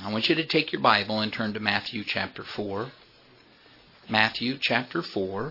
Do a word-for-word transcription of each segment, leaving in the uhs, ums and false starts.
I want you to take your Bible and turn to Matthew chapter four. Matthew chapter four.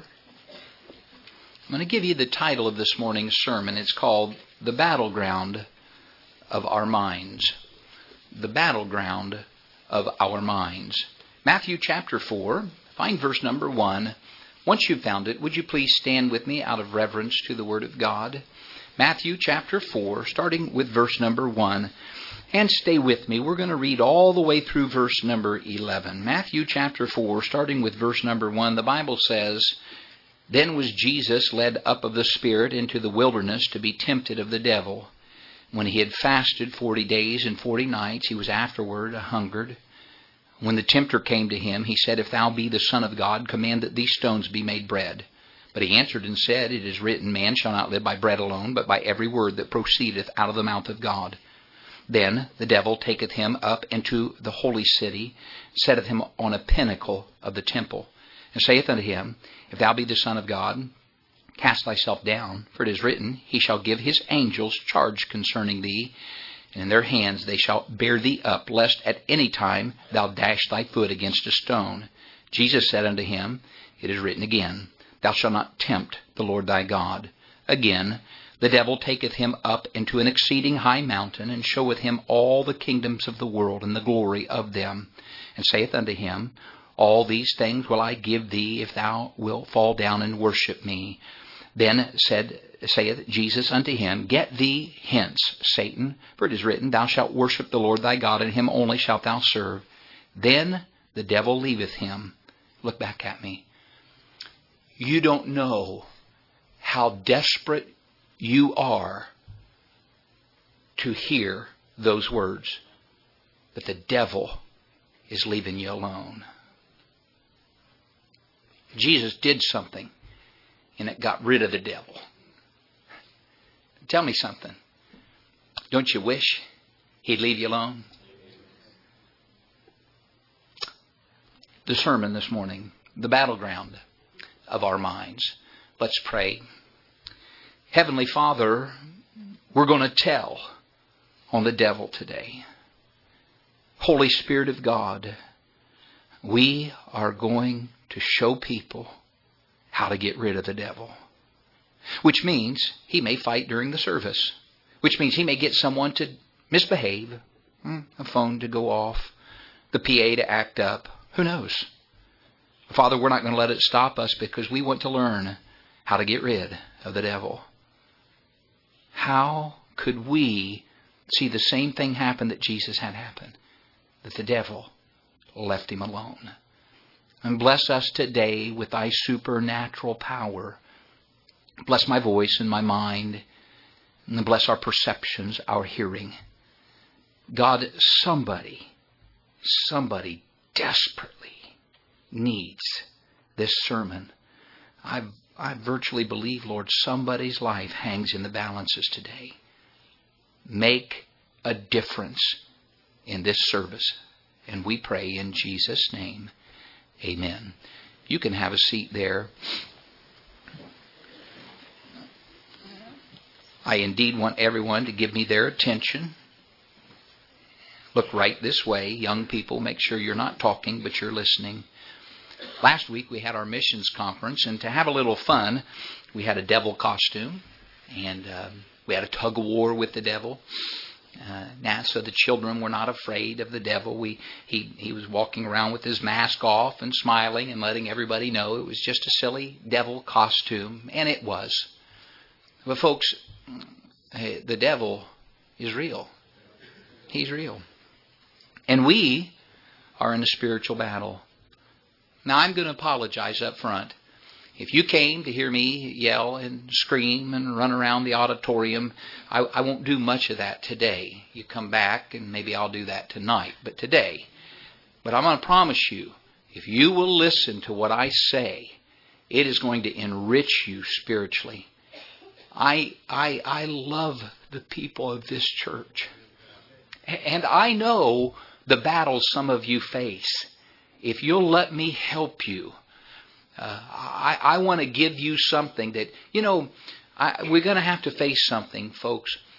I'm going to give you the title of this morning's sermon. It's called The Battleground of Our Minds. The Battleground of Our Minds. Matthew chapter four, find verse number one. Once you've found it, would you please stand with me out of reverence to the Word of God? Matthew chapter four, starting with verse number one. And stay with me. We're going to read all the way through verse number eleven. Matthew chapter four, starting with verse number one, the Bible says, "Then was Jesus led up of the Spirit into the wilderness to be tempted of the devil. When he had fasted forty days and forty nights, he was afterward hungered. When the tempter came to him, he said, If thou be the Son of God, command that these stones be made bread. But he answered and said, It is written, Man shall not live by bread alone, but by every word that proceedeth out of the mouth of God. Then the devil taketh him up into the holy city, setteth him on a pinnacle of the temple, and saith unto him, If thou be the Son of God, cast thyself down, for it is written, He shall give his angels charge concerning thee, and in their hands they shall bear thee up, lest at any time thou dash thy foot against a stone. Jesus said unto him, It is written again, Thou shalt not tempt the Lord thy God. Again, the devil taketh him up into an exceeding high mountain, and showeth him all the kingdoms of the world, and the glory of them, and saith unto him, All these things will I give thee, if thou wilt fall down and worship me. Then said, saith Jesus unto him, Get thee hence, Satan, for it is written, Thou shalt worship the Lord thy God, and him only shalt thou serve. Then the devil leaveth him." Look back at me. You don't know how desperate you are to hear those words, but the devil is leaving you alone. Jesus did something, and it got rid of the devil. Tell me something. Don't you wish he'd leave you alone? The sermon this morning, the battleground of our minds. Let's pray. Heavenly Father, we're going to tell on the devil today. Holy Spirit of God, we are going to show people how to get rid of the devil. Which means he may fight during the service. Which means he may get someone to misbehave, a phone to go off, the P A to act up. Who knows? Father, we're not going to let it stop us because we want to learn how to get rid of the devil. How could we see the same thing happen that Jesus had happen? That the devil left him alone. And bless us today with thy supernatural power. Bless my voice and my mind. And bless our perceptions, our hearing. God, somebody, somebody desperately needs this sermon. I I virtually believe, Lord, somebody's life hangs in the balances today. Make a difference in this service. And we pray in Jesus' name. Amen. You can have a seat there. I indeed want everyone to give me their attention. Look right this way. Young people, make sure you're not talking, but you're listening. Last week we had our missions conference, and to have a little fun, we had a devil costume, and uh, we had a tug of war with the devil. Uh, now, so the children were not afraid of the devil. We he he was walking around with his mask off and smiling and letting everybody know it was just a silly devil costume, and it was. But folks, hey, the devil is real. He's real, and we are in a spiritual battle. Now, I'm going to apologize up front. If you came to hear me yell and scream and run around the auditorium, I, I won't do much of that today. You come back and maybe I'll do that tonight, but today. But I'm going to promise you, if you will listen to what I say, it is going to enrich you spiritually. I I I love the people of this church. And I know the battles some of you face. If you'll let me help you, uh, I, I want to give you something that, you know, I, we're going to have to face something, folks.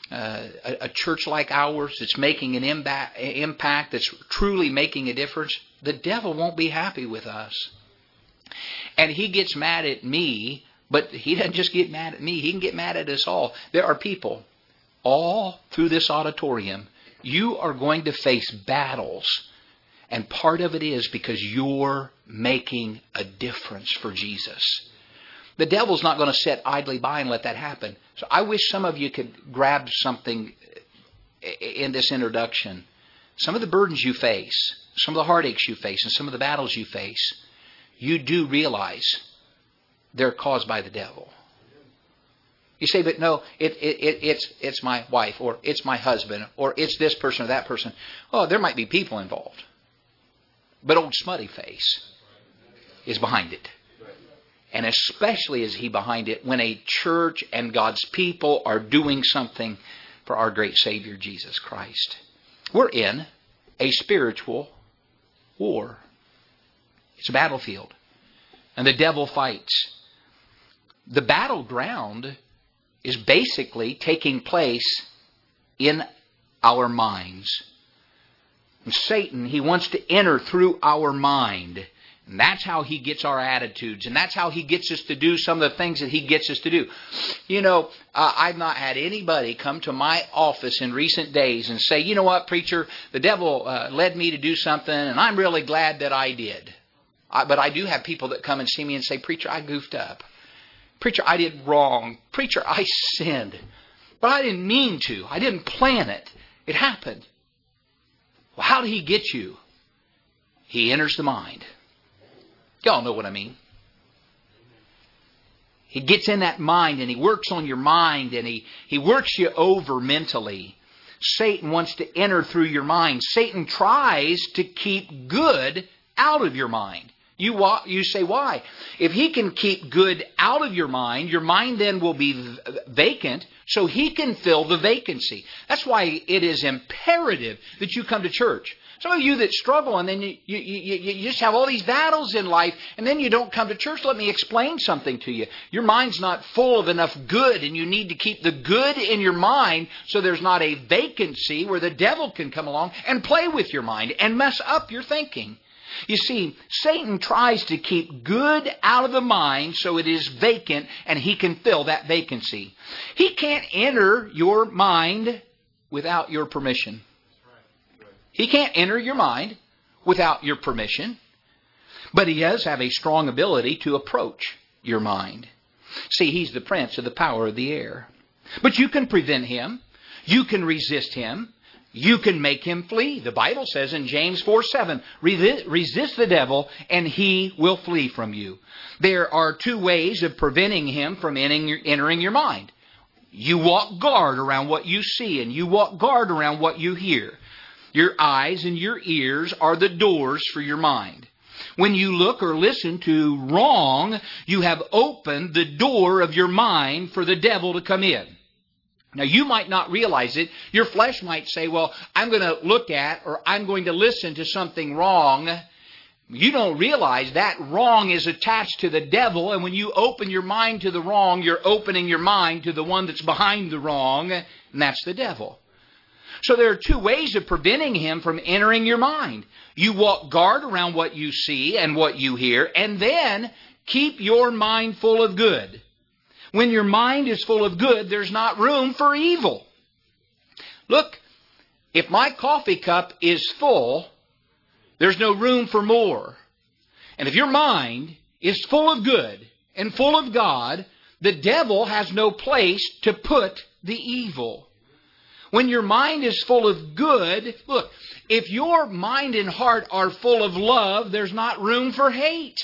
uh, a, a church like ours that's making an impact, impact, that's truly making a difference, the devil won't be happy with us. And he gets mad at me, but he doesn't just get mad at me. He can get mad at us all. There are people all through this auditorium. You are going to face battles. And part of it is because you're making a difference for Jesus. The devil's not going to sit idly by and let that happen. So I wish some of you could grab something in this introduction. Some of the burdens you face, some of the heartaches you face, and some of the battles you face, you do realize they're caused by the devil. You say, but no, it, it, it, it's, it's my wife, or it's my husband, or it's this person or that person. Oh, there might be people involved. But old smutty face is behind it. And especially is he behind it when a church and God's people are doing something for our great Savior, Jesus Christ. We're in a spiritual war. It's a battlefield. And the devil fights. The battleground is basically taking place in our minds. And Satan, he wants to enter through our mind. And that's how he gets our attitudes. And that's how he gets us to do some of the things that he gets us to do. You know, uh, I've not had anybody come to my office in recent days and say, you know what, preacher, the devil uh, led me to do something, and I'm really glad that I did. I, but I do have people that come and see me and say, preacher, I goofed up. Preacher, I did wrong. Preacher, I sinned. But I didn't mean to. I didn't plan it. It happened. Well, how did he get you? He enters the mind. Y'all know what I mean. He gets in that mind and he works on your mind and he, he works you over mentally. Satan wants to enter through your mind. Satan tries to keep good out of your mind. You wa- you say, why? If he can keep good out of your mind, your mind then will be vacant, so he can fill the vacancy. That's why it is imperative that you come to church. Some of you that struggle and then you, you, you, you just have all these battles in life and then you don't come to church, let me explain something to you. Your mind's not full of enough good, and you need to keep the good in your mind so there's not a vacancy where the devil can come along and play with your mind and mess up your thinking. You see, Satan tries to keep good out of the mind so it is vacant and he can fill that vacancy. He can't enter your mind without your permission. He can't enter your mind without your permission. But he does have a strong ability to approach your mind. See, he's the prince of the power of the air. But you can prevent him. You can resist him. You can make him flee. The Bible says in James four seven, resist the devil and he will flee from you. There are two ways of preventing him from entering your mind. You walk guard around what you see, and you walk guard around what you hear. Your eyes and your ears are the doors for your mind. When you look or listen to wrong, you have opened the door of your mind for the devil to come in. Now, you might not realize it. Your flesh might say, well, I'm going to look at or I'm going to listen to something wrong. You don't realize that wrong is attached to the devil, and when you open your mind to the wrong, you're opening your mind to the one that's behind the wrong, and that's the devil. So there are two ways of preventing him from entering your mind. You walk guard around what you see and what you hear, and then keep your mind full of good. When your mind is full of good, there's not room for evil. Look, if my coffee cup is full, there's no room for more. And if your mind is full of good and full of God, the devil has no place to put the evil. When your mind is full of good, look, if your mind and heart are full of love, there's not room for hate.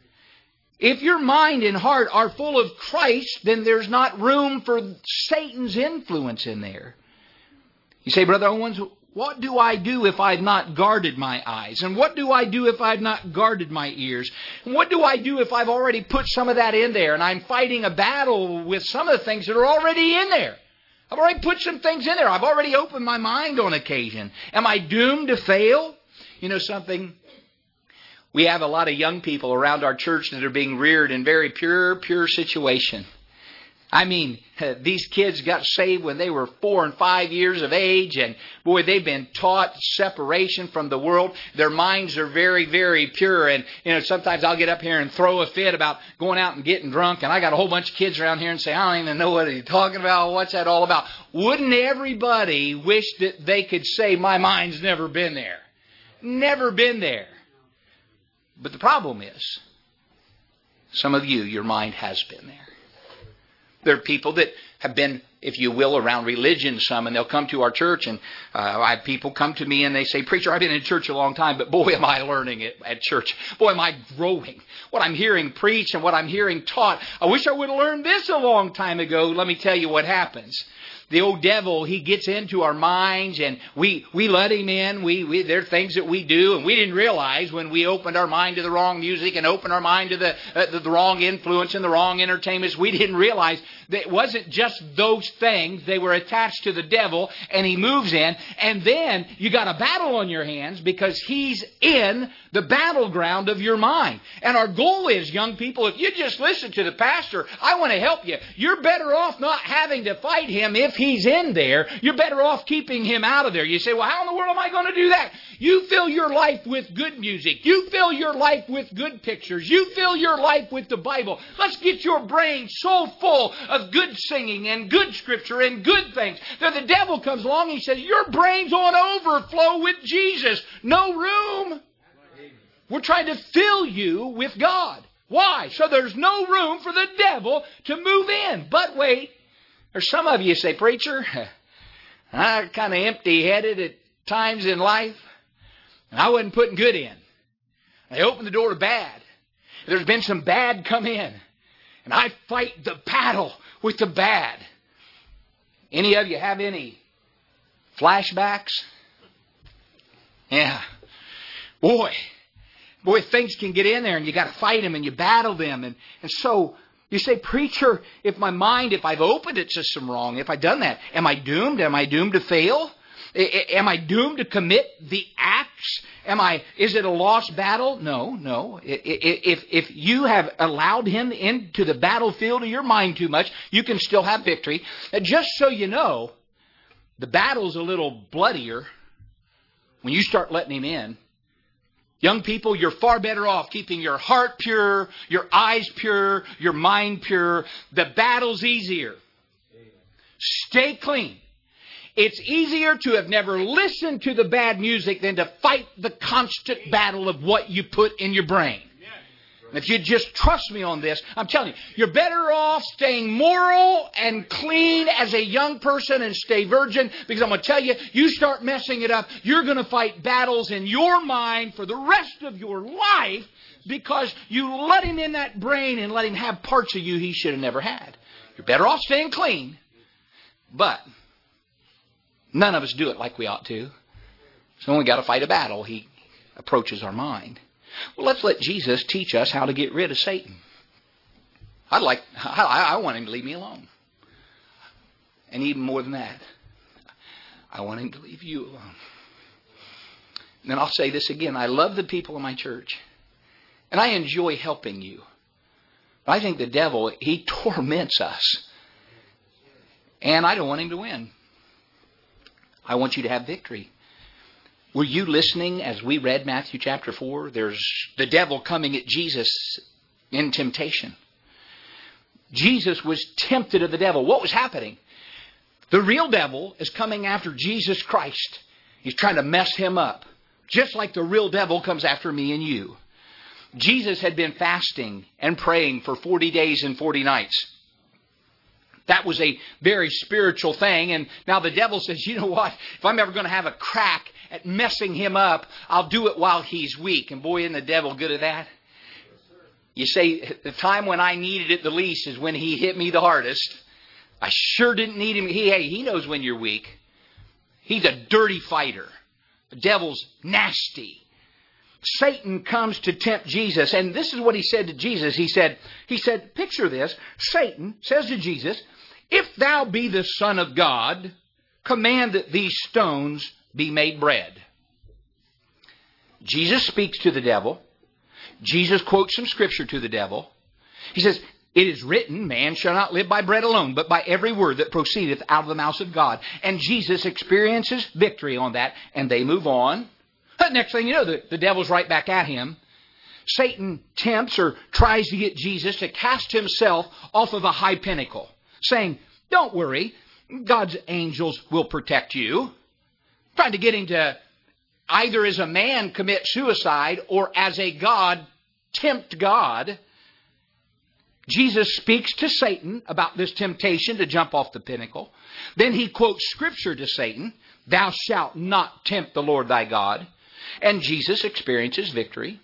If your mind and heart are full of Christ, then there's not room for Satan's influence in there. You say, Brother Owens, what do I do if I've not guarded my eyes? And what do I do if I've not guarded my ears? And what do I do if I've already put some of that in there and I'm fighting a battle with some of the things that are already in there? I've already put some things in there. I've already opened my mind on occasion. Am I doomed to fail? You know something? We have a lot of young people around our church that are being reared in very pure, pure situation. I mean, these kids got saved when they were four and five years of age, and boy, they've been taught separation from the world. Their minds are very, very pure, and you know, sometimes I'll get up here and throw a fit about going out and getting drunk, and I got a whole bunch of kids around here and say, I don't even know what he's talking about, what's that all about? Wouldn't everybody wish that they could say, my mind's never been there? Never been there. But the problem is, some of you, your mind has been there. There are people that have been, if you will, around religion some, and they'll come to our church, and uh, I have people come to me and they say, preacher, I've been in church a long time, but boy, am I learning it at church. Boy, am I growing. What I'm hearing preached and what I'm hearing taught, I wish I would have learned this a long time ago. Let me tell you what happens. The old devil, he gets into our minds, and we, we let him in. We, we there are things that we do, and we didn't realize when we opened our mind to the wrong music and opened our mind to the, uh, the, the wrong influence and the wrong entertainments. We didn't realize that it wasn't just those things. They were attached to the devil, and he moves in. And then you got a battle on your hands because he's in the battleground of your mind. And our goal is, young people, if you just listen to the pastor, I want to help you. You're better off not having to fight him if he's in there. You're better off keeping him out of there. You say, well, how in the world am I going to do that? You fill your life with good music. You fill your life with good pictures. You fill your life with the Bible. Let's get your brain so full of good singing and good scripture and good things that the devil comes along and he says, your brain's on overflow with Jesus. No room. We're trying to fill you with God. Why? So there's no room for the devil to move in. But wait, there's some of you say, preacher, I'm kind of empty-headed at times in life, and I wasn't putting good in. I opened the door to bad. There's been some bad come in, and I fight the battle with the bad. Any of you have any flashbacks? Yeah. Boy, boy, things can get in there, and you got to fight them, and you battle them, and, and so you say, preacher, if my mind, if I've opened it to some wrong, if I've done that, am I doomed? Am I doomed to fail? Am I doomed to commit the acts? Am I? Is it a lost battle? No, no. If if you have allowed him into the battlefield of your mind too much, you can still have victory. Just so you know, the battle's a little bloodier when you start letting him in. Young people, you're far better off keeping your heart pure, your eyes pure, your mind pure. The battle's easier. Stay clean. It's easier to have never listened to the bad music than to fight the constant battle of what you put in your brain. If you just trust me on this, I'm telling you, you're better off staying moral and clean as a young person and stay virgin, because I'm going to tell you, you start messing it up, you're going to fight battles in your mind for the rest of your life because you let him in that brain and let him have parts of you he should have never had. You're better off staying clean, but none of us do it like we ought to. So when we got to fight a battle, he approaches our mind. Well, let's let Jesus teach us how to get rid of Satan. I'd like, I, I want him to leave me alone. And even more than that, I want him to leave you alone. And then I'll say this again. I love the people in my church. And I enjoy helping you. But I think the devil, he torments us. And I don't want him to win. I want you to have victory. Were you listening as we read Matthew chapter four? There's the devil coming at Jesus in temptation. Jesus was tempted of the devil. What was happening? The real devil is coming after Jesus Christ. He's trying to mess him up. Just like the real devil comes after me and you. Jesus had been fasting and praying for forty days and forty nights. That was a very spiritual thing. And now the devil says, you know what? If I'm ever going to have a crack at messing him up, I'll do it while he's weak. And boy, isn't the devil good at that? You say, the time when I needed it the least is when he hit me the hardest. I sure didn't need him. He, hey, he knows when you're weak. He's a dirty fighter. The devil's nasty. Satan comes to tempt Jesus. And this is what he said to Jesus. He said, he said, picture this. Satan says to Jesus, if thou be the Son of God, command that these stones be made bread. Jesus speaks to the devil. Jesus quotes some scripture to the devil. He says, It is written, man shall not live by bread alone, but by every word that proceedeth out of the mouth of God. And Jesus experiences victory on that, and they move on. Next thing you know, the, the devil's right back at him. Satan tempts or tries to get Jesus to cast himself off of a high pinnacle, saying, don't worry, God's angels will protect you. Trying to get him to either as a man commit suicide or as a God tempt God. Jesus speaks to Satan about this temptation to jump off the pinnacle. Then he quotes Scripture to Satan, thou shalt not tempt the Lord thy God. And Jesus experiences victory.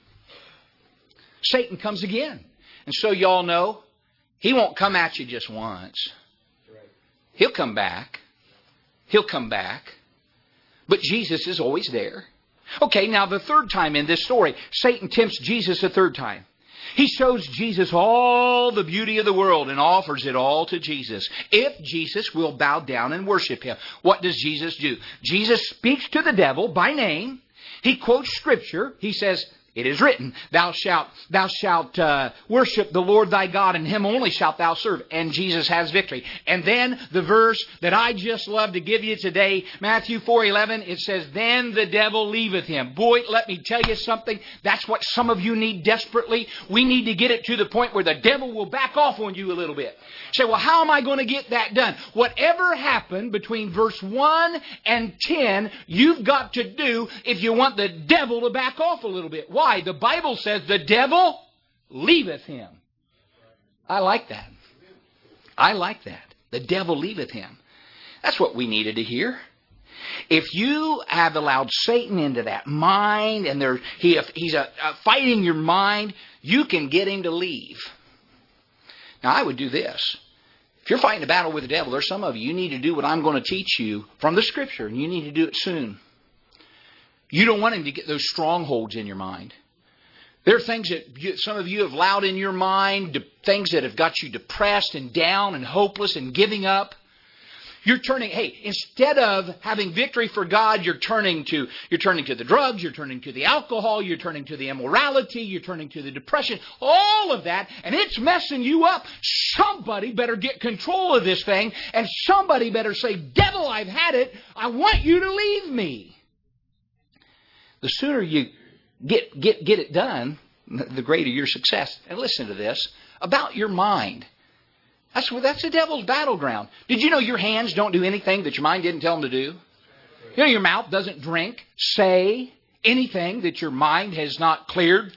Satan comes again. And so you all know, he won't come at you just once. He'll come back. He'll come back. But Jesus is always there. Okay, now the third time in this story, Satan tempts Jesus a third time. He shows Jesus all the beauty of the world and offers it all to Jesus. If Jesus will bow down and worship Him. What does Jesus do? Jesus speaks to the devil by name. He quotes Scripture. He says, it is written, thou shalt, thou shalt uh, worship the Lord thy God, and Him only shalt thou serve. And Jesus has victory. And then the verse that I just love to give you today, Matthew four eleven, it says, then the devil leaveth him. Boy, let me tell you something. That's what some of you need desperately. We need to get it to the point where the devil will back off on you a little bit. Say, well, how am I going to get that done? Whatever happened between verse one and ten, you've got to do if you want the devil to back off a little bit. Why? The Bible says the devil leaveth him. I like that. I like that. The devil leaveth him. That's what we needed to hear. If you have allowed Satan into that mind and there, he, he's a, a fighting your mind, you can get him to leave. Now, I would do this. If you're fighting a battle with the devil, there's some of you, you need to do what I'm going to teach you from the Scripture, and you need to do it soon. You don't want him to get those strongholds in your mind. There are things that you, some of you have allowed in your mind, de- things that have got you depressed and down and hopeless and giving up. You're turning, hey, instead of having victory for God, you're turning to you're turning to the drugs, you're turning to the alcohol, you're turning to the immorality, you're turning to the depression, all of that, and it's messing you up. Somebody better get control of this thing, and somebody better say, devil, I've had it. I want you to leave me. The sooner you get get get it done, the greater your success. And listen to this, about your mind. That's that's the devil's battleground. Did you know your hands don't do anything that your mind didn't tell them to do? You know your mouth doesn't drink, say anything that your mind has not cleared.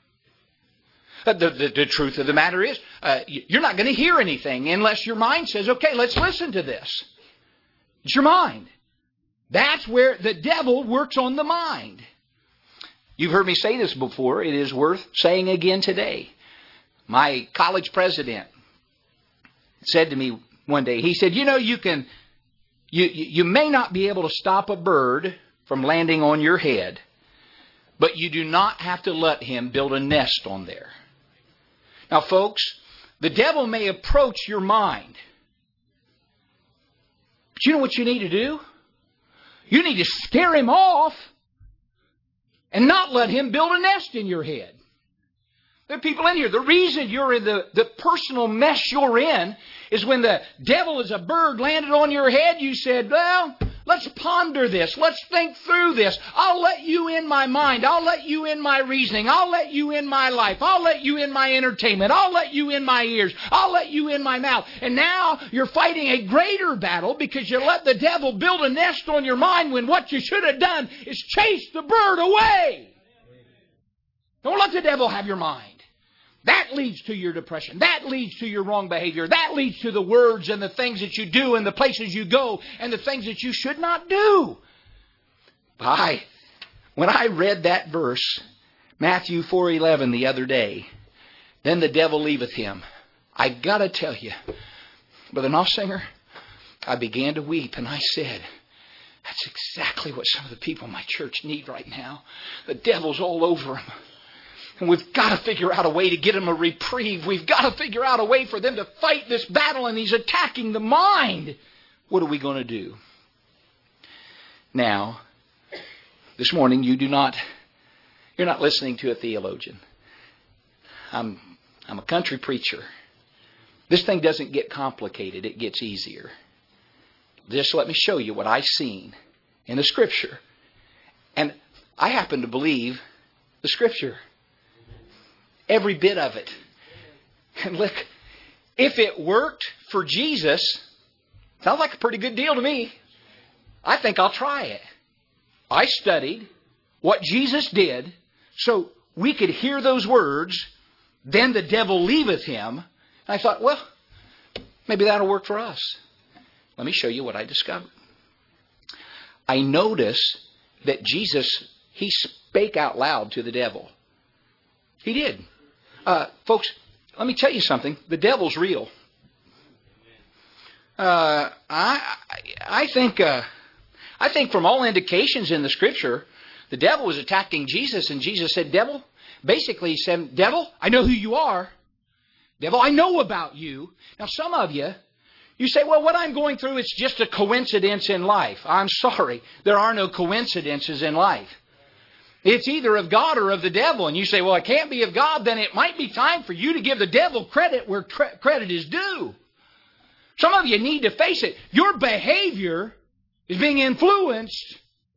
The, the, the truth of the matter is, uh, you're not going to hear anything unless your mind says, okay, let's listen to this. It's your mind. That's where the devil works on the mind. You've heard me say this before. It is worth saying again today. My college president said to me one day, he said, you know, you can, you, you may not be able to stop a bird from landing on your head, but you do not have to let him build a nest on there. Now, folks, the devil may approach your mind, but you know what you need to do? You need to scare him off and not let him build a nest in your head. There are people in here. The reason you're in the, the personal mess you're in is when the devil as a bird landed on your head, you said, well, let's ponder this. Let's think through this. I'll let you in my mind. I'll let you in my reasoning. I'll let you in my life. I'll let you in my entertainment. I'll let you in my ears. I'll let you in my mouth. And now you're fighting a greater battle because you let the devil build a nest on your mind when what you should have done is chase the bird away. Don't let the devil have your mind. That leads to your depression. That leads to your wrong behavior. That leads to the words and the things that you do and the places you go and the things that you should not do. I, when I read that verse, Matthew four eleven the other day, then the devil leaveth him. I got to tell you, Brother Nossinger, I began to weep and I said, that's exactly what some of the people in my church need right now. The devil's all over them. And we've got to figure out a way to get them a reprieve. We've got to figure out a way for them to fight this battle, and he's attacking the mind. What are we going to do? Now, this morning you do not, you're not listening to a theologian. I'm, I'm a country preacher. This thing doesn't get complicated. It gets easier. Just let me show you what I've seen in the Scripture. And I happen to believe the Scripture. Every bit of it. And look, if it worked for Jesus, sounds like a pretty good deal to me. I think I'll try it. I studied what Jesus did so we could hear those words, then the devil leaveth him. And I thought, well, maybe that'll work for us. Let me show you what I discovered. I noticed that Jesus, He spake out loud to the devil. He did. Uh, folks, let me tell you something. The devil's real. Uh, I I think uh, I think from all indications in the Scripture, the devil was attacking Jesus, and Jesus said, "Devil," basically he said, "Devil, I know who you are. Devil, I know about you." Now, some of you, you say, "Well, what I'm going through is just a coincidence in life." I'm sorry, there are no coincidences in life. It's either of God or of the devil. And you say, well, it can't be of God. Then it might be time for you to give the devil credit where tre- credit is due. Some of you need to face it. Your behavior is being influenced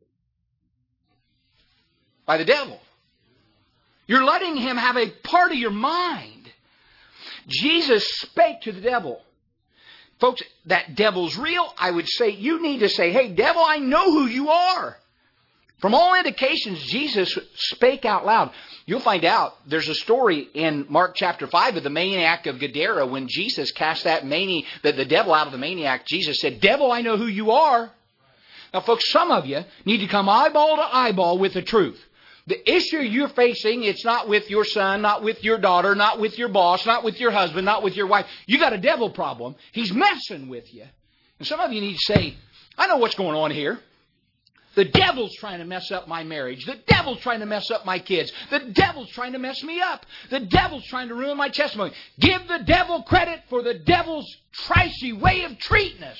by the devil. You're letting him have a part of your mind. Jesus spake to the devil. Folks, that devil's real. I would say you need to say, hey, devil, I know who you are. From all indications, Jesus spake out loud. You'll find out there's a story in Mark chapter five of the maniac of Gadara when Jesus cast that mani- the, the devil out of the maniac. Jesus said, devil, I know who you are. Now, folks, some of you need to come eyeball to eyeball with the truth. The issue you're facing, it's not with your son, not with your daughter, not with your boss, not with your husband, not with your wife. You got a devil problem. He's messing with you. And some of you need to say, I know what's going on here. The devil's trying to mess up my marriage. The devil's trying to mess up my kids. The devil's trying to mess me up. The devil's trying to ruin my testimony. Give the devil credit for the devil's trashy way of treating us.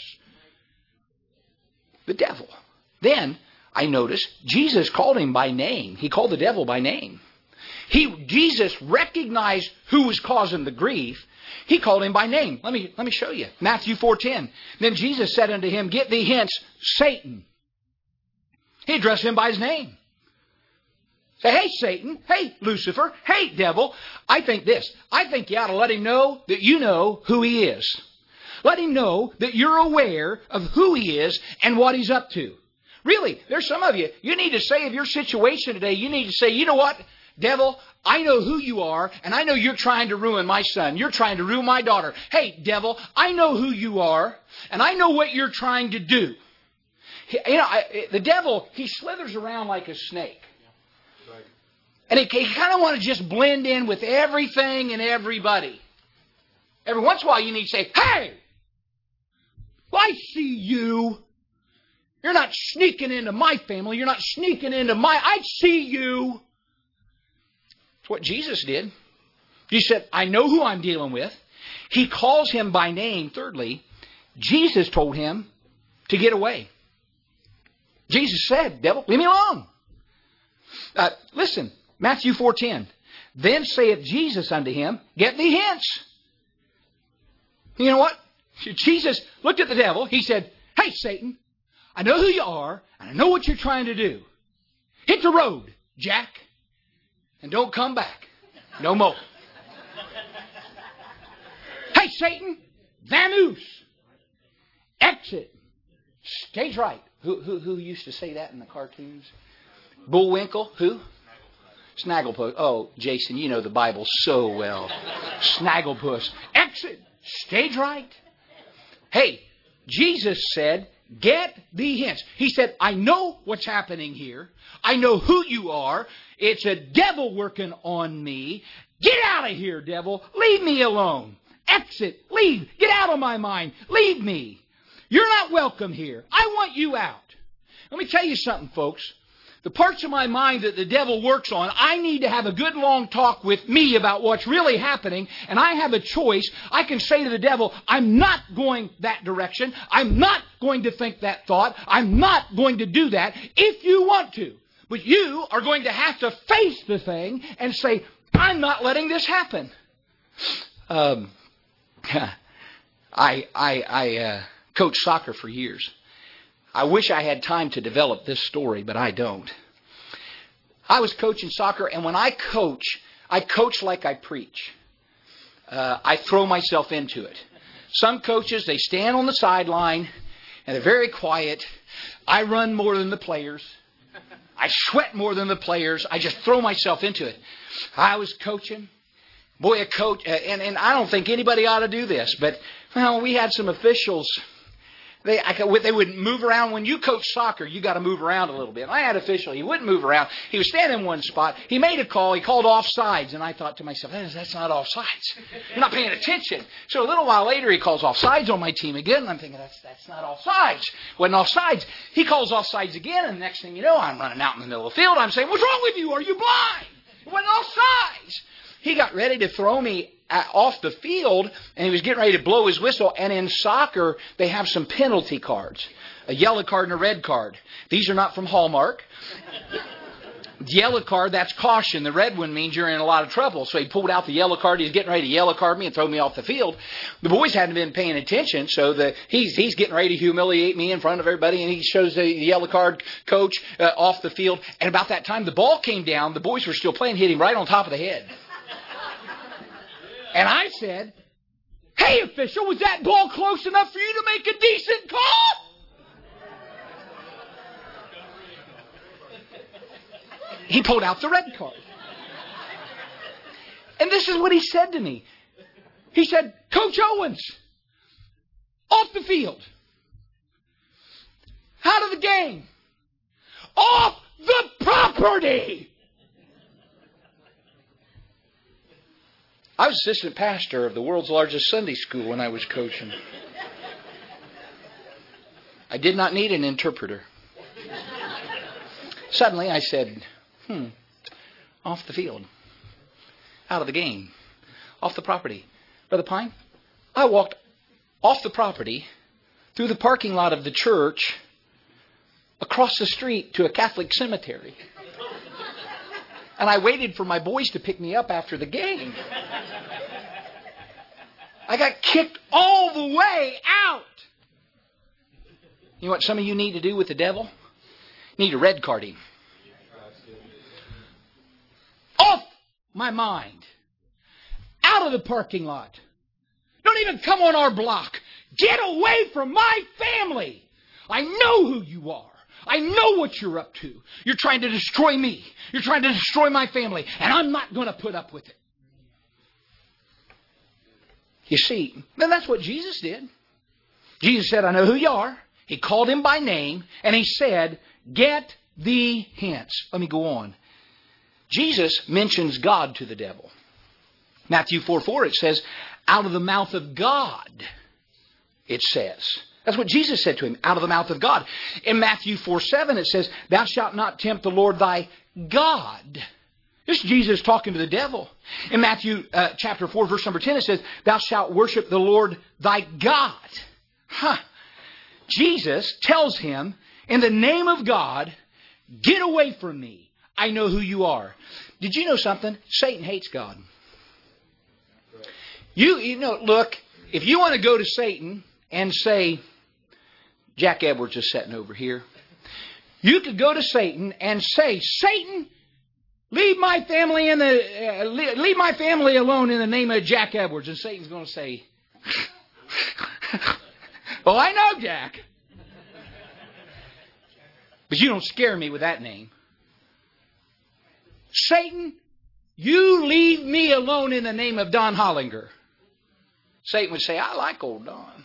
The devil. Then I noticed Jesus called him by name. He called the devil by name. He, Jesus recognized who was causing the grief. He called him by name. Let me, let me show you. Matthew four ten. Then Jesus said unto him, get thee hence, Satan. He addressed him by his name. Say, hey, Satan. Hey, Lucifer. Hey, devil. I think this. I think you ought to let him know that you know who he is. Let him know that you're aware of who he is and what he's up to. Really, there's some of you, you need to say of your situation today, you need to say, you know what, devil, I know who you are, and I know you're trying to ruin my son. You're trying to ruin my daughter. Hey, devil, I know who you are, and I know what you're trying to do. You know, I, the devil, he slithers around like a snake. And he, he kind of want to just blend in with everything and everybody. Every once in a while you need to say, hey, well, I see you. You're not sneaking into my family. You're not sneaking into my... I see you. That's what Jesus did. He said, I know who I'm dealing with. He calls him by name. Thirdly, Jesus told him to get away. Jesus said, devil, leave me alone. Uh, listen, Matthew four ten. Then saith Jesus unto him, get thee hence. You know what? Jesus looked at the devil. He said, hey, Satan, I know who you are, and I know what you're trying to do. Hit the road, Jack, and don't come back no more. Hey, Satan, vamoose. Exit. Stage right. Who, who, who used to say that in the cartoons? Bullwinkle? Who? Snagglepuss. Oh, Jason, you know the Bible so well. Snagglepuss. Exit. Stage right. Hey, Jesus said, get thee hence. He said, I know what's happening here. I know who you are. It's a devil working on me. Get out of here, devil. Leave me alone. Exit. Leave. Get out of my mind. Leave me. You're not welcome here. I want you out. Let me tell you something, folks. The parts of my mind that the devil works on, I need to have a good long talk with me about what's really happening, and I have a choice. I can say to the devil, I'm not going that direction. I'm not going to think that thought. I'm not going to do that if you want to. But you are going to have to face the thing and say, I'm not letting this happen. Um, I I, I uh, coached soccer for years. I wish I had time to develop this story, but I don't. I was coaching soccer, and when I coach, I coach like I preach. Uh, I throw myself into it. Some coaches, they stand on the sideline, and they're very quiet. I run more than the players. I sweat more than the players. I just throw myself into it. I was coaching. Boy, a coach, uh, and, and I don't think anybody ought to do this, but well, we had some officials. They I, they would move around. When you coach soccer, you got to move around a little bit. I had an official. He wouldn't move around. He was standing in one spot. He made a call. He called offsides, and I thought to myself, that's not offsides. You're not paying attention. So a little while later, he calls offsides on my team again, and I'm thinking, that's that's not offsides. Wasn't offsides. He calls offsides again, and the next thing you know, I'm running out in the middle of the field. I'm saying, what's wrong with you? Are you blind? It wasn't offsides. He got ready to throw me off the field, and he was getting ready to blow his whistle. And in soccer, they have some penalty cards, a yellow card and a red card. These are not from Hallmark. The yellow card, that's caution. The red one means you're in a lot of trouble. So he pulled out the yellow card. He was getting ready to yellow card me and throw me off the field. The boys hadn't been paying attention, so the, he's he's getting ready to humiliate me in front of everybody, and he shows the yellow card coach uh, off the field. And about that time, the ball came down. The boys were still playing, hit him right on top of the head. And I said, hey, official, was that ball close enough for you to make a decent call? He pulled out the red card. And this is what he said to me. He said, Coach Owens, off the field. Out of the game. Off the property. I was assistant pastor of the world's largest Sunday school when I was coaching. I did not need an interpreter. Suddenly I said, hmm, off the field, out of the game, off the property. Brother Pine, I walked off the property, through the parking lot of the church, across the street to a Catholic cemetery. And I waited for my boys to pick me up after the game. I got kicked all the way out. You know what some of you need to do with the devil? You need to red card him. Off my mind. Out of the parking lot. Don't even come on our block. Get away from my family. I know who you are. I know what you're up to. You're trying to destroy me. You're trying to destroy my family. And I'm not going to put up with it. You see, then that's what Jesus did. Jesus said, I know who you are. He called him by name. And he said, get thee hence. Let me go on. Jesus mentions God to the devil. Matthew four four, it says, out of the mouth of God, it says. That's what Jesus said to him, out of the mouth of God. In Matthew four seven, it says, thou shalt not tempt the Lord thy God. This is Jesus talking to the devil. In Matthew uh, chapter four, verse number ten, it says, thou shalt worship the Lord thy God. Huh. Jesus tells him, in the name of God, get away from me. I know who you are. Did you know something? Satan hates God. You, you know, look, if you want to go to Satan and say, Jack Edwards is sitting over here. You could go to Satan and say, Satan, leave my family in the uh, leave my family alone in the name of Jack Edwards. And Satan's going to say, oh, I know, Jack. But you don't scare me with that name. Satan, you leave me alone in the name of Don Hollinger. Satan would say, I like old Don.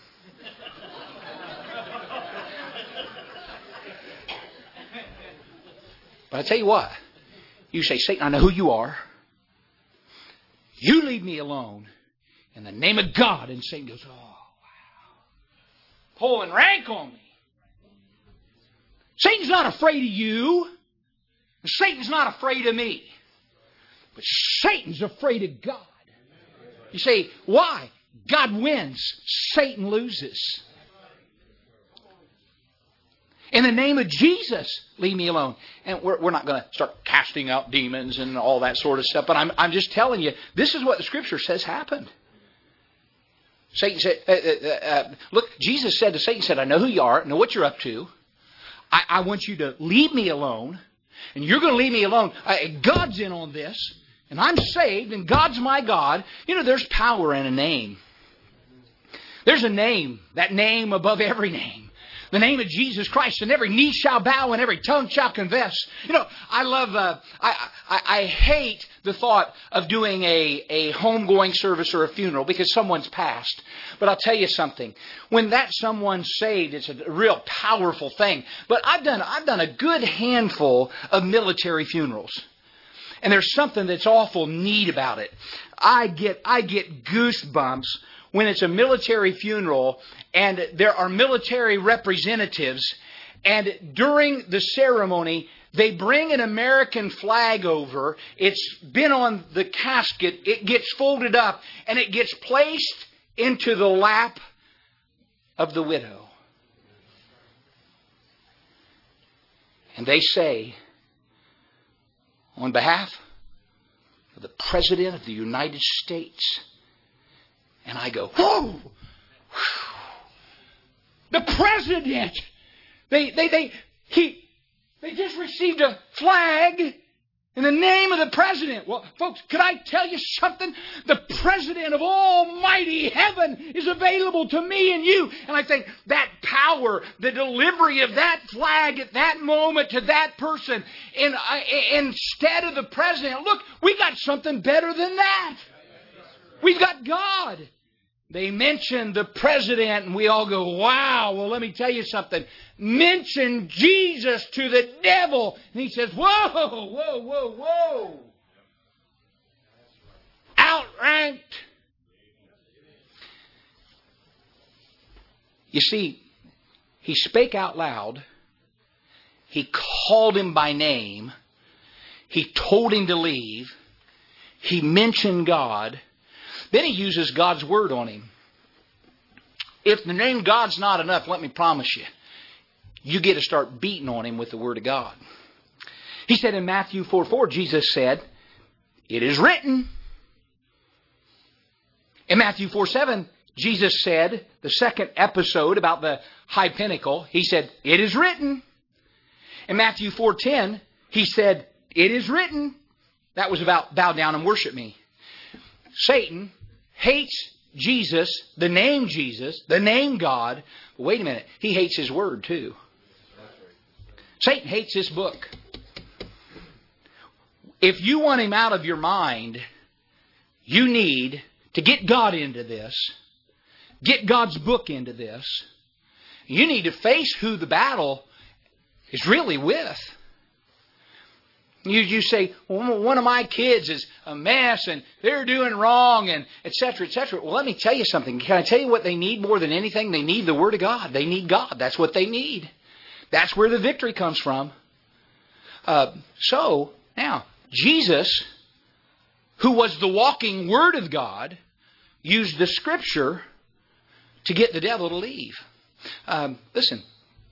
But I tell you what, you say, Satan, I know who you are. You leave me alone in the name of God. And Satan goes, oh, wow. Pulling rank on me. Satan's not afraid of you. Satan's not afraid of me. But Satan's afraid of God. You say, why? God wins. Satan loses. In the name of Jesus, leave me alone. And we're, we're not going to start casting out demons and all that sort of stuff. But I'm, I'm just telling you, this is what the Scripture says happened. Satan said, uh, uh, uh, look, Jesus said to Satan, said, I know who you are, I know what you're up to. I, I want you to leave me alone, and you're going to leave me alone. Uh, God's in on this, and I'm saved, and God's my God. You know, there's power in a name. There's a name, that name above every name. The name of Jesus Christ, and every knee shall bow and every tongue shall confess. You know, I love, uh, I, I, I hate the thought of doing a, a homegoing service or a funeral because someone's passed. But I'll tell you something. When that someone's saved, it's a real powerful thing. But I've done, I've done a good handful of military funerals. And there's something that's awful neat about it. I get, I get goosebumps when it's a military funeral and there are military representatives, and during the ceremony they bring an American flag over. It's been on the casket. It gets folded up and it gets placed into the lap of the widow. And they say, on behalf of the President of the United States. And I go, whoa! The President! They, they, they, he, they just received a flag in the name of the President. Well, folks, could I tell you something? The President of Almighty Heaven is available to me and you. And I think that power, the delivery of that flag at that moment to that person, in, uh, instead of the President, look, we got something better than that. We've got God. They mention the President and we all go, wow. Well, let me tell you something. Mention Jesus to the devil. And he says, whoa, whoa, whoa, whoa. Outranked. You see, he spake out loud. He called him by name. He told him to leave. He mentioned God. Then he uses God's word on him. If the name God's not enough, let me promise you, you get to start beating on him with the word of God. He said in Matthew four four, Jesus said, it is written. In Matthew four seven, Jesus said, the second episode about the high pinnacle, he said, it is written. In Matthew four ten, he said, it is written. That was about bow down and worship me. Satan hates Jesus, the name Jesus, the name God. But wait a minute, he hates his word too. Satan hates this book. If you want him out of your mind, you need to get God into this. Get God's book into this. You need to face who the battle is really with. You, you say, well, one of my kids is a mess and they're doing wrong and et cetera, et cetera. Well, let me tell you something. Can I tell you what they need more than anything? They need the Word of God. They need God. That's what they need. That's where the victory comes from. Uh, so, now, Jesus, who was the walking Word of God, used the Scripture to get the devil to leave. Um, listen,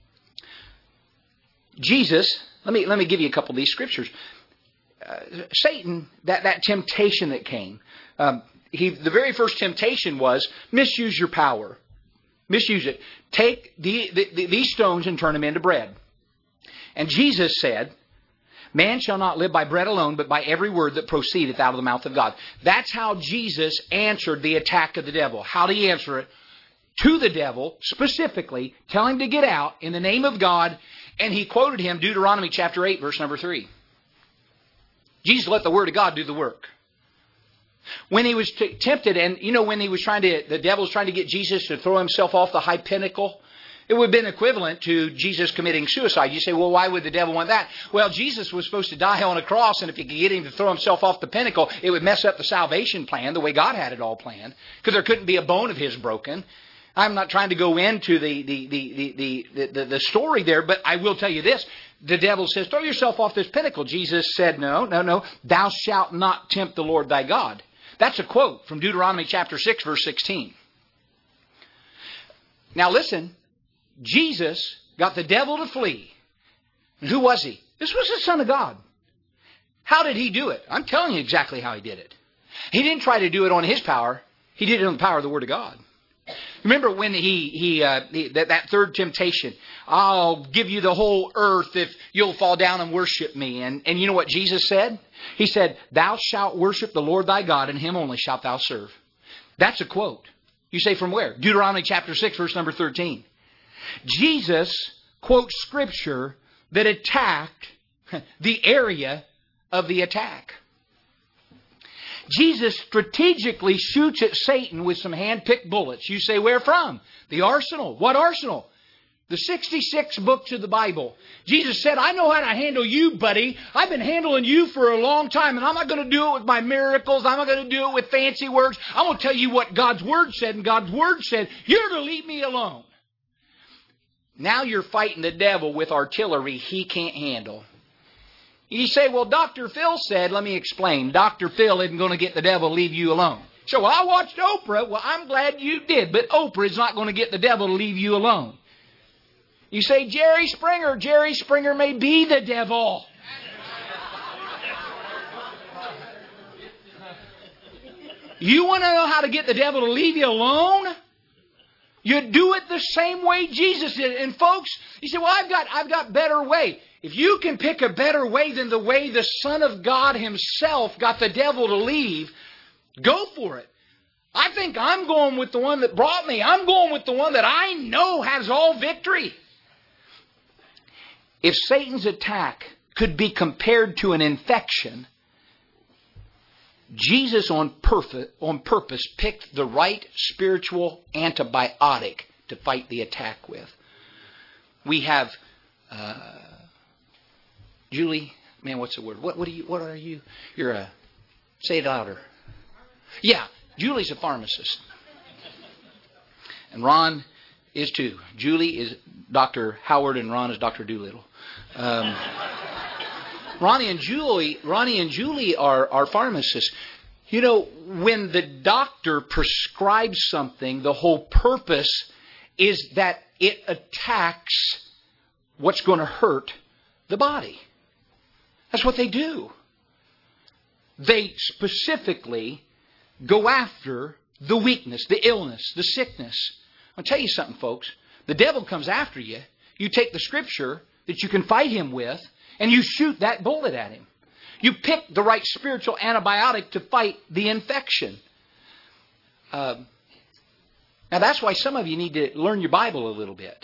Jesus... Let me, let me give you a couple of these scriptures. Uh, Satan, that, that temptation that came, um, he, the very first temptation was misuse your power. Misuse it. Take the, the, the, these stones and turn them into bread. And Jesus said, man shall not live by bread alone, but by every word that proceedeth out of the mouth of God. That's how Jesus answered the attack of the devil. How did he answer it? To the devil, specifically, tell him to get out in the name of God. And he quoted him Deuteronomy chapter eight, verse number three. Jesus let the Word of God do the work. When he was t- tempted, and you know when he was trying to, the devil was trying to get Jesus to throw himself off the high pinnacle, it would have been equivalent to Jesus committing suicide. You say, well, why would the devil want that? Well, Jesus was supposed to die on a cross, and if you could get him to throw himself off the pinnacle, it would mess up the salvation plan the way God had it all planned, because there couldn't be a bone of his broken. I'm not trying to go into the, the, the, the, the, the, the story there, but I will tell you this. The devil says, throw yourself off this pinnacle. Jesus said, no, no, no. Thou shalt not tempt the Lord thy God. That's a quote from Deuteronomy chapter six, verse sixteen. Now listen, Jesus got the devil to flee. And who was he? This was the Son of God. How did he do it? I'm telling you exactly how he did it. He didn't try to do it on his power. He did it on the power of the Word of God. Remember when he, he, uh, he that, that third temptation, I'll give you the whole earth if you'll fall down and worship me. And, and you know what Jesus said? He said, thou shalt worship the Lord thy God, and him only shalt thou serve. That's a quote. You say from where? Deuteronomy chapter six, verse number thirteen. Jesus quotes Scripture that attacked the area of the attack. Jesus strategically shoots at Satan with some hand-picked bullets. You say, where from? The arsenal. What arsenal? The sixty-six books of the Bible. Jesus said, I know how to handle you, buddy. I've been handling you for a long time, and I'm not going to do it with my miracles. I'm not going to do it with fancy words. I'm going to tell you what God's Word said, and God's Word said, you're to leave me alone. Now you're fighting the devil with artillery he can't handle. You say, well, Doctor Phil said, let me explain. Doctor Phil isn't going to get the devil to leave you alone. So, well, I watched Oprah. Well, I'm glad you did. But Oprah is not going to get the devil to leave you alone. You say, Jerry Springer. Jerry Springer may be the devil. You want to know how to get the devil to leave you alone? You do it the same way Jesus did. And folks, you say, well, I've got, I've got better way. If you can pick a better way than the way the Son of God Himself got the devil to leave, go for it. I think I'm going with the one that brought me. I'm going with the one that I know has all victory. If Satan's attack could be compared to an infection, Jesus on purpose, on purpose picked the right spiritual antibiotic to fight the attack with. We have... Uh, Julie, man, what's the word? What, what are you? What are you? You're a. Say it louder. Yeah, Julie's a pharmacist, and Ron is too. Julie is Doctor Howard, and Ron is Doctor Doolittle. Um, Ronnie and Julie, Ronnie and Julie are are pharmacists. You know, when the doctor prescribes something, the whole purpose is that it attacks what's going to hurt the body. That's what they do. They specifically go after the weakness, the illness, the sickness. I'll tell you something, folks. The devil comes after you. You take the Scripture that you can fight him with, and you shoot that bullet at him. You pick the right spiritual antibiotic to fight the infection. Uh, now, that's why some of you need to learn your Bible a little bit.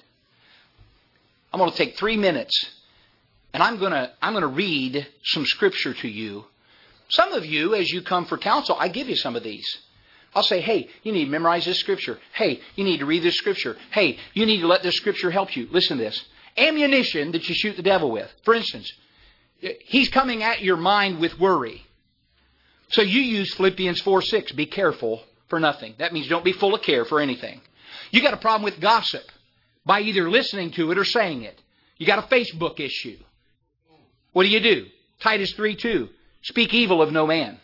I'm going to take three minutes. And I'm going to I'm going to read some Scripture to you. Some of you, as you come for counsel, I give you some of these. I'll say, hey, you need to memorize this Scripture. Hey, you need to read this Scripture. Hey, you need to let this Scripture help you. Listen to this. Ammunition that you shoot the devil with. For instance, he's coming at your mind with worry. So you use Philippians four six. Be careful for nothing. That means don't be full of care for anything. You got a problem with gossip by either listening to it or saying it. You got a Facebook issue. What do you do? Titus three two. Speak evil of no man.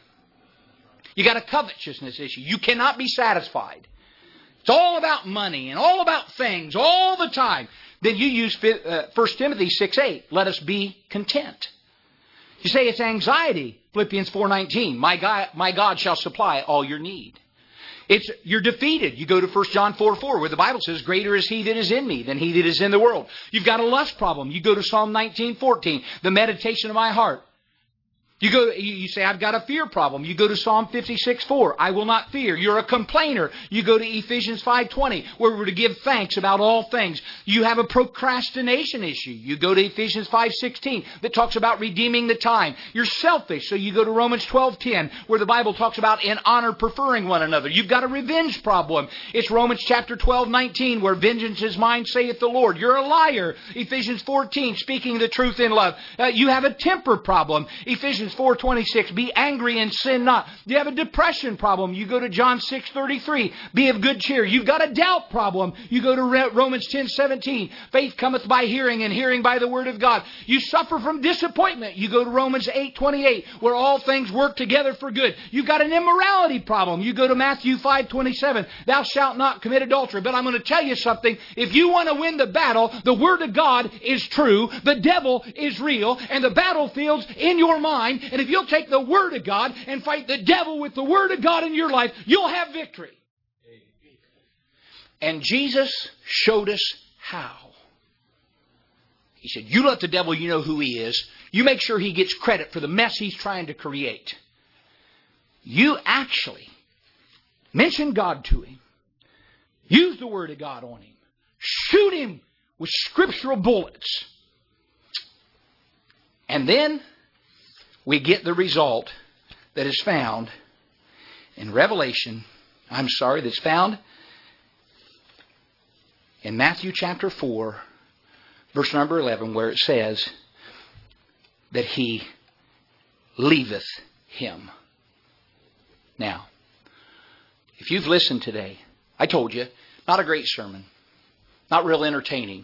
You got a covetousness issue. You cannot be satisfied. It's all about money and all about things all the time. Then you use First Timothy six eight. Let us be content. You say it's anxiety. Philippians four nineteen. My God, my God shall supply all your need. It's you're defeated. You go to First John four four, where the Bible says, greater is He that is in me than he that is in the world. You've got a lust problem. You go to Psalm nineteen fourteen, the meditation of my heart. You go. You say, I've got a fear problem. You go to Psalm fifty-six four, I will not fear. You're a complainer. You go to Ephesians five twenty, where we're to give thanks about all things. You have a procrastination issue. You go to Ephesians five sixteen, that talks about redeeming the time. You're selfish, so you go to Romans twelve ten, where the Bible talks about in honor preferring one another. You've got a revenge problem. It's Romans chapter twelve nineteen, where vengeance is mine, saith the Lord. You're a liar. Ephesians fourteen, speaking the truth in love. Uh, you have a temper problem. Ephesians four twenty-six, be angry and sin not. You have a depression problem. You go to John six thirty-three, be of good cheer. You've got a doubt problem. You go to Romans ten seventeen, faith cometh by hearing, and hearing by the word of God. You suffer from disappointment. You go to Romans eight twenty-eight, where all things work together for good. You've got an immorality problem. You go to Matthew five twenty-seven, thou shalt not commit adultery. But I'm going to tell you something. If you want to win the battle, the word of God is true, the devil is real, and the battlefield's in your mind. And if you'll take the Word of God and fight the devil with the Word of God in your life, you'll have victory. And Jesus showed us how. He said, you let the devil, you know who he is. You make sure he gets credit for the mess he's trying to create. You actually mention God to him. Use the Word of God on him. Shoot him with scriptural bullets. And then we get the result that is found in Revelation. I'm sorry, that's found in Matthew chapter four, verse number eleven, where it says that he leaveth him. Now, if you've listened today, I told you, not a great sermon, not real entertaining.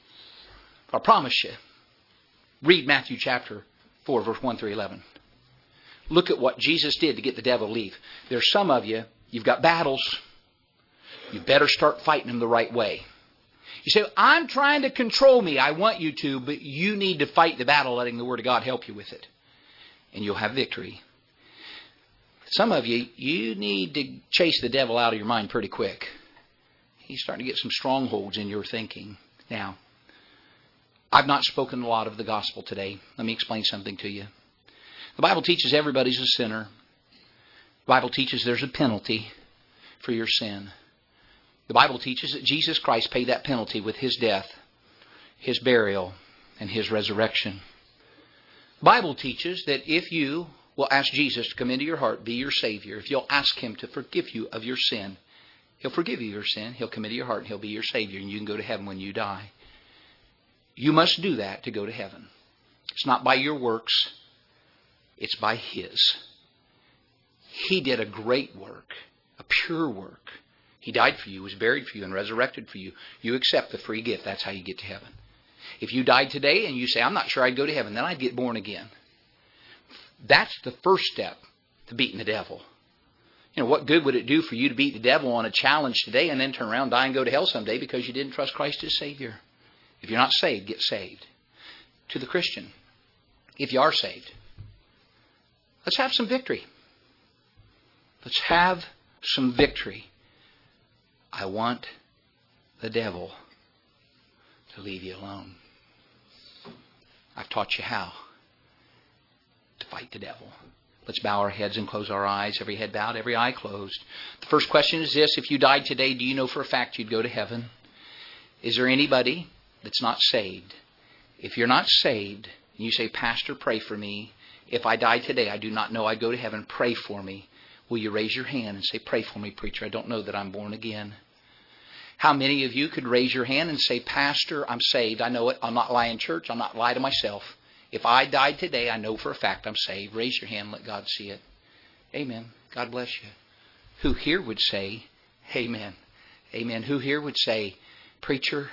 I promise you, read Matthew chapter four, verse one through eleven. Look at what Jesus did to get the devil to leave. There's some of you, you've got battles. You better start fighting them the right way. You say, I'm trying to control me. I want you to, but you need to fight the battle letting the Word of God help you with it. And you'll have victory. Some of you, you need to chase the devil out of your mind pretty quick. He's starting to get some strongholds in your thinking. Now, I've not spoken a lot of the gospel today. Let me explain something to you. The Bible teaches everybody's a sinner. The Bible teaches there's a penalty for your sin. The Bible teaches that Jesus Christ paid that penalty with His death, His burial, and His resurrection. The Bible teaches that if you will ask Jesus to come into your heart, be your Savior, if you'll ask Him to forgive you of your sin, He'll forgive you your sin, He'll come into your heart, and He'll be your Savior, and you can go to heaven when you die. You must do that to go to heaven. It's not by your works, it's by His. He did a great work, a pure work. He died for you, was buried for you, and resurrected for you. You accept the free gift. That's how you get to heaven. If you died today and you say, I'm not sure I'd go to heaven, then I'd get born again. That's the first step to beating the devil. You know, what good would it do for you to beat the devil on a challenge today and then turn around, die, and go to hell someday because you didn't trust Christ as Savior? If you're not saved, get saved. To the Christian, if you are saved, let's have some victory. Let's have some victory. I want the devil to leave you alone. I've taught you how to fight the devil. Let's bow our heads and close our eyes. Every head bowed, every eye closed. The first question is this. If you died today, do you know for a fact you'd go to heaven? Is there anybody that's not saved? If you're not saved, and you say, Pastor, pray for me. If I die today, I do not know I'd go to heaven. Pray for me. Will you raise your hand and say, pray for me, preacher. I don't know that I'm born again. How many of you could raise your hand and say, Pastor, I'm saved. I know it. I'll not lie in church. I'll not lie to myself. If I died today, I know for a fact I'm saved. Raise your hand and let God see it. Amen. God bless you. Who here would say, amen. Amen. Who here would say, preacher,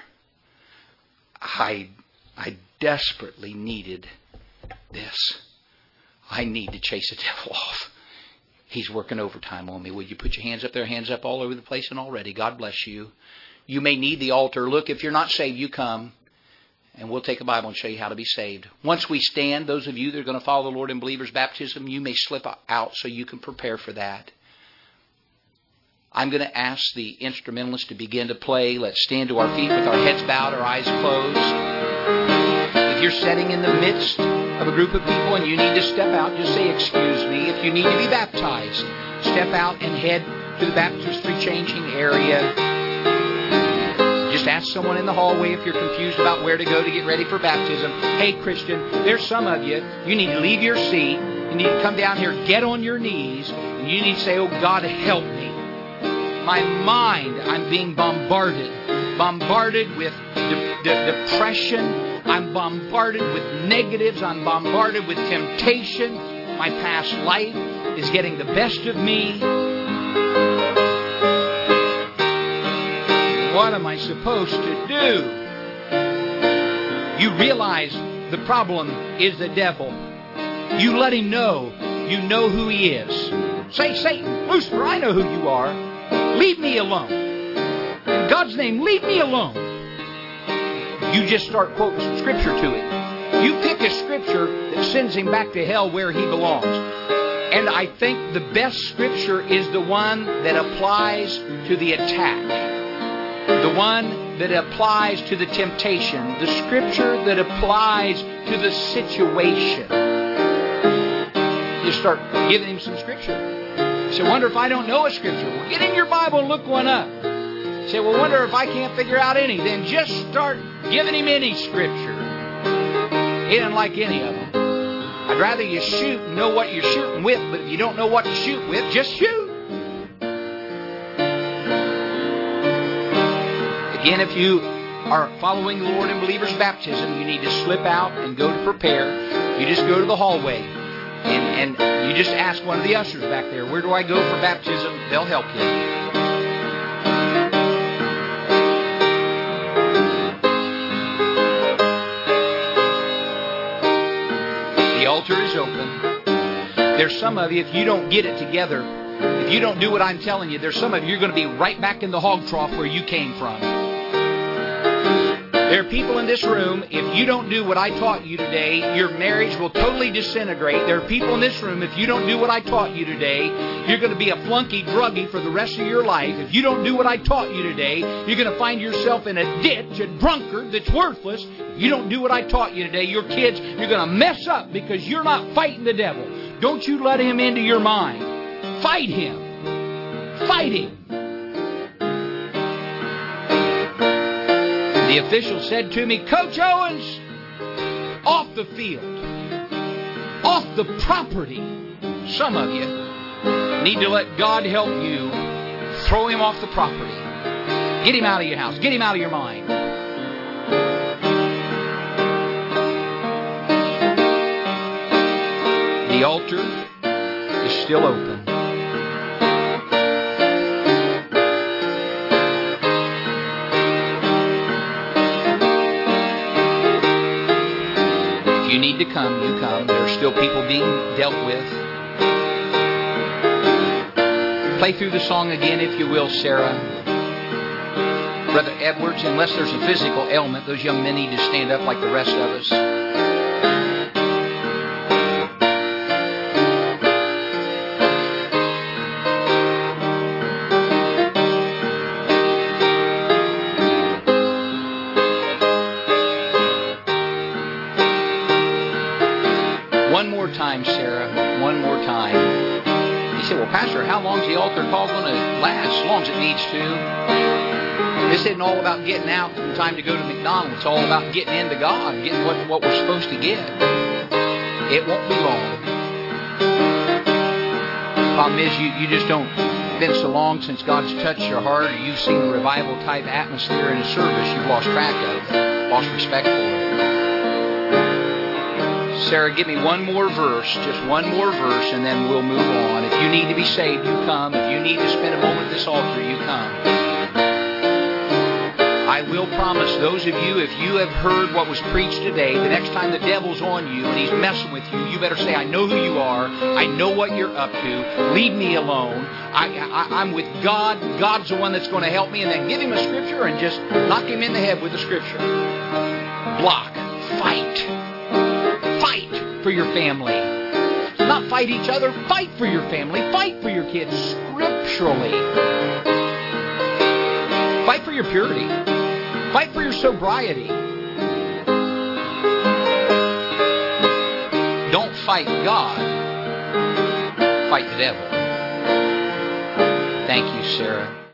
I, I desperately needed this. I need to chase the devil off. He's working overtime on me. Would you put your hands up there, hands up all over the place and already? God bless you. You may need the altar. Look, if you're not saved, you come. And we'll take a Bible and show you how to be saved. Once we stand, those of you that are going to follow the Lord in believer's baptism, you may slip out so you can prepare for that. I'm going to ask the instrumentalist to begin to play. Let's stand to our feet with our heads bowed, our eyes closed. If you're sitting in the midst of a group of people and you need to step out, just say, excuse me. If you need to be baptized, step out and head to the baptistry changing area. Just ask someone in the hallway if you're confused about where to go to get ready for baptism. Hey, Christian, there's some of you. You need to leave your seat. You need to come down here, get on your knees, and you need to say, oh, God, help me. My mind, I'm being bombarded. Bombarded with de- de- depression. I'm bombarded with negatives. I'm bombarded with temptation. My past life is getting the best of me. What am I supposed to do? You realize the problem is the devil. You let him know you know who he is. Say, Satan, Lucifer, I know who you are. Leave me alone. In God's name, leave me alone. You just start quoting some scripture to him. You pick a scripture that sends him back to hell where he belongs. And I think the best scripture is the one that applies to the attack. The one that applies to the temptation. The Scripture that applies to the situation. You start giving him some Scripture. So wonder if I don't know a Scripture. Well, get in your Bible and look one up. Say, well, wonder if I can't figure out any. Then just start giving him any Scripture. He doesn't like any of them. I'd rather you shoot and know what you're shooting with, but if you don't know what to shoot with, just shoot. Again, if you are following the Lord in believer's baptism, you need to slip out and go to prepare. You just go to the hallway and, and you just ask one of the ushers back there, where do I go for baptism? They'll help you. The altar is open. There's some of you, if you don't get it together, if you don't do what I'm telling you, there's some of you, you're going to be right back in the hog trough where you came from. There are people in this room, if you don't do what I taught you today, your marriage will totally disintegrate. There are people in this room, if you don't do what I taught you today, you're going to be a flunky druggie for the rest of your life. If you don't do what I taught you today, you're going to find yourself in a ditch, a drunkard that's worthless. If you don't do what I taught you today, your kids, you're going to mess up because you're not fighting the devil. Don't you let him into your mind. Fight him. Fight him. The official said to me, Coach Owens, off the field, off the property. Some of you need to let God help you throw him off the property. Get him out of your house. Get him out of your mind. The altar is still open. You need to come, you come. There are still people being dealt with. Play through the song again, if you will, Sarah. Brother Edwards, unless there's a physical ailment, those young men need to stand up like the rest of us. One more time, Sarah. One more time. He said, well, Pastor, how long is the altar call going to last? As long as it needs to. This isn't all about getting out from time to go to McDonald's. It's all about getting into God, getting what, what we're supposed to get. It won't be long. Problem is, you, you just don't. It's been so long since God's touched your heart, or you've seen a revival type atmosphere in a service you've lost track of, lost respect for it. Sarah, give me one more verse, just one more verse, and then we'll move on. If you need to be saved, you come. If you need to spend a moment at this altar, you come. I will promise those of you, if you have heard what was preached today, the next time the devil's on you and he's messing with you, you better say, I know who you are. I know what you're up to. Leave me alone. I, I, I'm with God. God's the one that's going to help me. And then give him a scripture and just knock him in the head with the scripture. Block. Fight. Fight for your family. Not fight each other. Fight for your family. Fight for your kids scripturally. Fight for your purity. Fight for your sobriety. Don't fight God. Fight the devil. Thank you, Sarah.